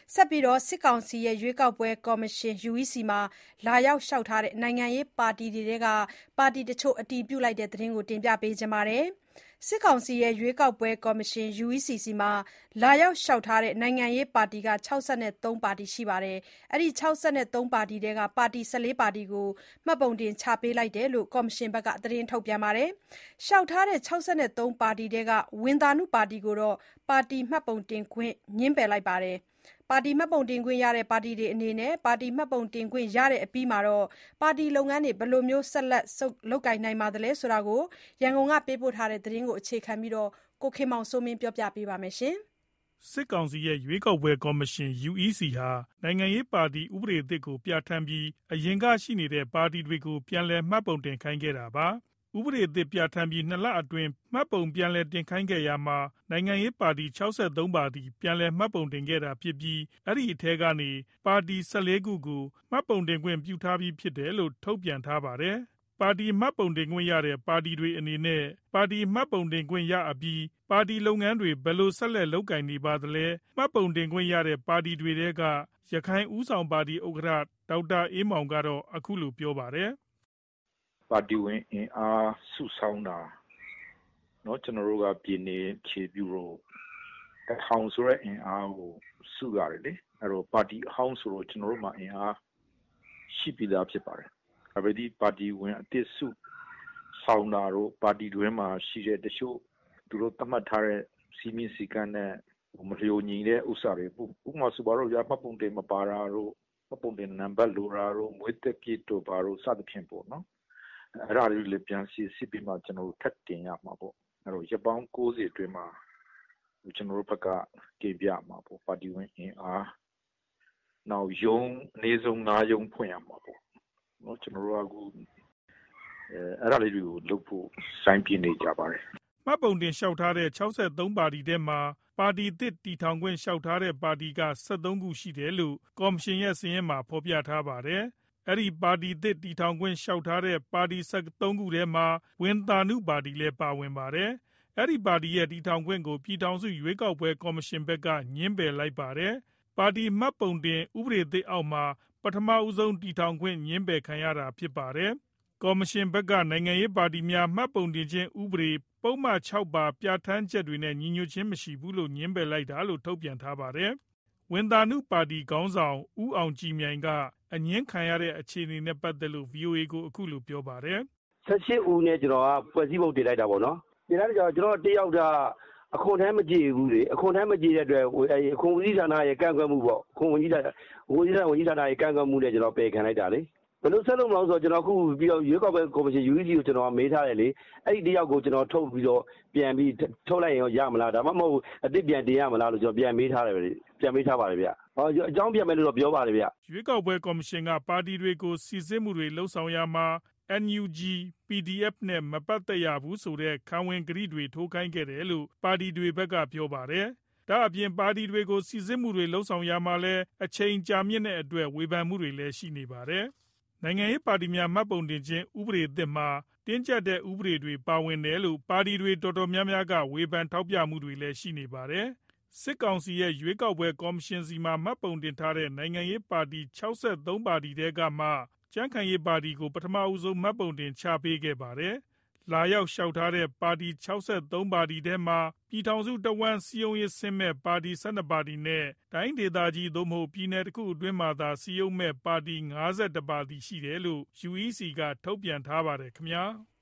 ဆက်ပြီးစစ်ကောင်စီရဲ့ရွေးကောက်ပွဲကော်မရှင် UEC မှာလာရောက်လျှောက်ထားတဲ့နိုင်ငံရေးပါတီတွေထဲကပါတီတချို့အတည်ပြုလိုက်တဲ့သတင်းကိုတင်ပြပေးချင်ပါတယ်။ စစ်ကောင်စီရဲ့ရွေးကောက်ပွဲကော်မရှင် UEC ဆီမှာလာရောက်လျှောက်ထားတဲ့နိုင်ငံရေးပါတီက63ပါတီရှိပြီးအဲဒီ63ပါတီထဲကပါတီ14ပါတီကိုမှတ်ပုံတင်ချပေးလိုက်တယ်လို့ကော်မရှင်ကသတင်းထုတ်ပြန်ပါတယ်။ လျှောက်ထားတဲ့63ပါတီထဲကဝံသာနုပါတီကိုတော့ပါတီမှတ်ပုံတင်ခွင့်ငြင်းပယ်လိုက်ပါတယ်။ ပါတီမှတ်ပုံတင်ခွင့်ရတဲ့ပါတီတွေအနေနဲ့ပါတီမှတ်ပုံတင်ခွင့်ရတဲ့အပြီးမှာပါတီလုပ်ငန်းတွေဘယ်လိုဆက်လက်လုပ်ကိုင်နိုင်မလဲဆိုတာကိုရန်ကုန်ကပေးပို့တဲ့သတင်းကိုအခြေခံပြီးကိုခင်မောင်စိုးမင်းပြောပြပါမယ်။စစ်ကောင်စီရဲ့ရွေးကောက်ပွဲကော်မရှင် UEC ဟာနိုင်ငံရေးပါတီဥပဒေသစ်ကိုပြဋ္ဌာန်းပြီးအရင်ကရှိနေတဲ့ပါတီတွေကိုပြန်လည်မှတ်ပုံတင်ခိုင်းခဲ့တာပါ။ ဥပဒေသစ်ပြဋ္ဌာန်းပြီး 2 လအတွင်းမှတ်ပုံပြန်လည်တင်ခိုင်းခဲ့ရာမှာနိုင်ငံရေးပါတီ63ပါတီပြန်လည်မှတ်ပုံတင်ခဲ့တာဖြစ်ပြီးအဲဒီအထဲကနေပါတီ14ခုကိုမှတ်ပုံတင်ခွင့်ပြုထားပြီးဖြစ်တယ်လို့ထုတ်ပြန်ထားပါတယ်။ ပါတီမှတ်ပုံတင်ခွင့်ရတဲ့ပါတီတွေအနေနဲ့ပါတီမှတ်ပုံတင်ခွင့်ရအပြီးပါတီလုပ်ငန်းတွေဘယ်လိုဆက်လက်လုပ်ကိုင်နေပါသလဲ။ မှတ်ပုံတင်ခွင့်ရတဲ့ပါတီတွေထဲကရခိုင်ဦးဆောင်ပါတီဥက္ကဋ္ဌဒေါက်တာအေးမောင်ကတော့အခုလိုပြောပါတယ်။ ပါတီဝင်အင်အားစုဆောင်းတာကျွန်တော်တို့ကပြည်နယ်ခြေပြုလို့1000ဆိုတဲ့အင်အားကိုစုရတယ်လေအဲ့တော့ပါတီအဟောင်းဆိုတော့ကျွန်တော်တို့မှာအင်အားရှိပြီးသားဖြစ်ပါတယ်ဒါပေမဲ့ပါတီဝင်အသစ်စုဆောင်းတာတို့ပါတီတွင်းမှာရှိတဲ့တချို့သူတို့သတ်မှတ်ထားတဲ့စီမင်းစည်းကမ်းနဲ့မလျော်ညီတဲ့ဥစ္စာတွေဥပမာဆိုပါတော့မှတ်ပုံတင်မပါတာတို့မှတ်ပုံတင်နံပါတ်လိုတာတို့မွေးတက်ပြည့်တို့ပါတို့စသဖြင့်ပေါ့နော်အဲ့ဒါတွေလည်းပြန်စစ်ပြီးမှကျွန်တော်တို့ထပ်တင်ရမှာပေါ့အဲ့တော့ရပောင်း90အတွင်းမှာကျွန်တော်တို့ဘက်ကတင်ပြမှာပေါ့ပါတီဝင်အင်အားနောက်ရုံးအနည်းဆုံး9ရုံးဖွင့်ရမှာပေါ့နော်ကျွန်တော်တို့ကအခုအဲ့ဒါလေးတွေကိုလုပ်ဖို့စိုင်းပြနေကြပါတယ်မှတ်ပုံတင်လျှောက်ထားတဲ့63ပါတီထဲမှာပါတီသစ်တည်ထောင်ခွင့်လျှောက်ထားတဲ့ပါတီက73ခုရှိတယ်လို့ကော်မရှင်ရဲ့စာရင်းမှာဖော်ပြထားပါတယ်။အဲဒီပါတီသစ်တည်ထောင်ခွင့်လျှောက်ထားတဲ့ပါတီ73ခုထဲမှာဝံသာနုပါတီလည်းပါဝင်ပါတယ်။အဲဒီပါတီရဲ့တည်ထောင်ခွင့်ကိုပြည်ထောင်စုရွေးကောက်ပွဲကော်မရှင်ဘက်ကငြင်းပယ်လိုက်ပါတယ်။ပါတီမှတ်ပုံတင်ဥပဒေသစ်အောက်မှာပထမဆုံးတည်ထောင်ခွင့်ငြင်းပယ်ခံရတာဖြစ်ပါတယ်။ကော်မရှင်ဘက်ကနိုင်ငံရေးပါတီများမှတ်ပုံတင်ခြင်းဥပဒေပုဒ်မ6ပါပြဋ္ဌာန်းချက်တွေနဲ့ညီညွတ်ခြင်းမရှိဘူးလို့ငြင်းပယ်လိုက်တာလို့ထုတ်ပြန်ထားပါတယ်။ဝံသာနုပါတီခေါင်းဆောင်ဦးအောင်ကြည်မြိုင်ကအငြင်းခံရတဲ့အခြေအနေနဲ့ပတ်သက်လို့ VOA ကိုအခုလိုပြောပါတယ်။18ဦးနဲ့ကျွန်တော်ကဖွဲ့စည်းပုံတင်လိုက်တာပေါ့နော်။တင်လိုက်တော့ကျွန်တော်တယောက်ကအခွန်ထမ်းမကြည့်ဘူးလေအခွန်ထမ်းမကြည့်တဲ့အတွက်အခွန်ဦးစီးဌာနရဲ့ကန့်ကွက်မှုပေါ့အခွန်ဝန်ကြီးဌာနရဲ့ကန့်ကွက်မှုနဲ့ကျွန်တော်ပယ်ခံလိုက်တာလေဘယ်လိုဆက်လုပ်မလဲဆိုတော့ကျွန်တော်အခုပြီးတော့ရွေးကောက်ပွဲကော်မရှင် UEC ကိုကျွန်တော်မေးထားတယ်လေအဲ့ဒီတယောက်ကိုကျွန်တော်ထုတ်ပြီးတော့ပြန်ပြီးထုတ်လိုက်ရင်ရမလားဒါမှမဟုတ်အသစ်ပြန်တင်ရမလားလို့ကျွန်တော်ပြန်မေးထားတယ်ပြန်မေးထားပါတယ်ဗျအကြောင်းပြန်မယ်လို့တော့ပြောပါတယ်ဗျရွေးကောက်ပွဲကော်မရှင်ကပါတီတွေကိုစီစစ်မှုတွေလှုပ်ဆောင်ရမှာNUG PDF နဲ့မပတ်သက်ရဘူးဆိုတဲ့ခံဝန်ကတိတွေထိုးခိုင်းခဲ့တယ်လို့ပါတီတွေဘက်ကပြောပါတယ်။ဒါအပြင်ပါတီတွေကိုစီစစ်မှုတွေလှုပ်ဆောင်ရမှာလဲအချိန်ကြာမြင့်တဲ့အတွက်ဝေဖန်မှုတွေလည်းရှိနေပါတယ်။နိုင်ငံရေးပါတီများမှတ်ပုံတင်ခြင်းဥပဒေသစ်မှာတင်းကျပ်တဲ့ဥပဒေတွေပါဝင်တယ်လို့ပါတီတွေတော်တော်များများကဝေဖန်ထောက်ပြမှုတွေလည်းရှိနေပါတယ်။စစ်ကောင်စီရဲ့ရွေးကောက်ပွဲကော်မရှင်စီမှာမှတ်ပုံတင်ထားတဲ့နိုင်ငံရေးပါတီ63ပါတီထဲကမှကြံ့ခိုင်ရေးပါတီကိုပထမဆုံးမှတ်ပုံတင်ချပေးခဲ့ပါတယ်။လာရောက်လျှောက်ထားတဲ့ပါတီ63ပါတီထဲမှာပြည်ထောင်စုတဝန်းစည်းရုံးရေးဆင်းမဲ့ပါတီ12ပါတီနဲ့တိုင်းဒေသကြီးသို့မဟုတ်ပြည်နယ်တစ်ခုအတွင်းမှာသာစည်းရုံးမဲ့ပါတီ51ပါတီရှိတယ်လို့ UEC ကထုတ်ပြန်ထားပါတယ်ခင်ဗျာ။